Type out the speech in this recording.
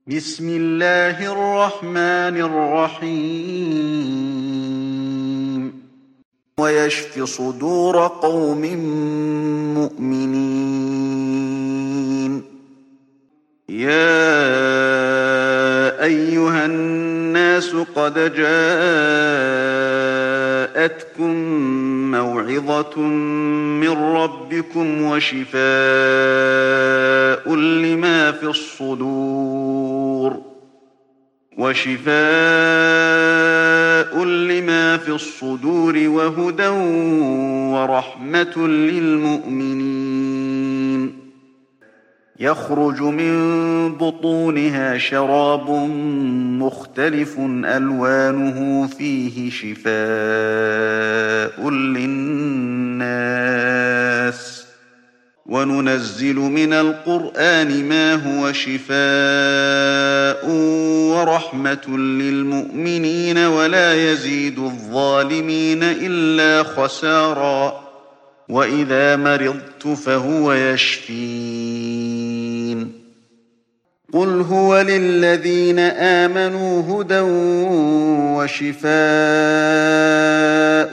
بسم الله الرحمن الرحيم ويشف صدور قوم مؤمنين يا أيها الناس قد جاءتكم موعظة من ربكم وشفاء لما في الصدور وهدى ورحمة للمؤمنين يخرج من بطونها شراب مختلف ألوانه فيه شفاء للناس وننزل من القرآن ما هو شفاء ورحمة للمؤمنين ولا يزيد الظالمين إلا خسارا وإذا مرضت فهو يشفين قل هو للذين آمنوا هدى وشفاء